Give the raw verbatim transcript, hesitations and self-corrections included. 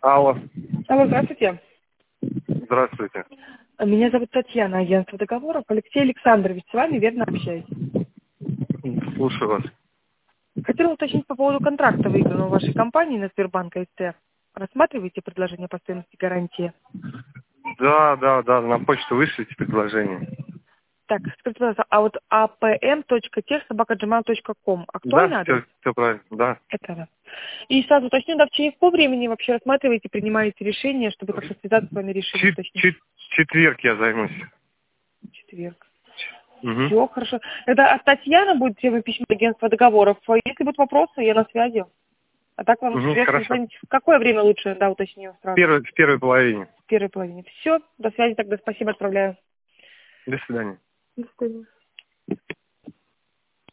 Алло. Алло, здравствуйте. Здравствуйте. Меня зовут Татьяна, агентство договоров. Алексей Александрович, с вами верно общаюсь. Слушаю вас. Хотела уточнить по поводу контракта, выигранного в вашей компании на Сбербанк АСТ. Рассматриваете предложение по стоимости гарантии? Да, да, да, на почту вышлите предложение. Так, скажите, пожалуйста, а вот апм точка тех собака джимейл точка ком актуальный Да, адрес? все, все правильно, да. Это да. И сразу уточню, да, в течение какого времени вообще рассматриваете, принимаете решение, чтобы как-то связаться с вами, решили Чет- уточнить? чет- четверг я займусь. Четверг. Угу. Все, хорошо. Это от Татьяны будет тема письма агентства договоров. Если будут вопросы, я на связи. А так вам Угу, сверху хорошо. звонить. В какое время лучше, да, уточню сразу? Первый, в первой половине. В первой половине. Все, до связи тогда, спасибо, отправляю. До свидания. До свидания.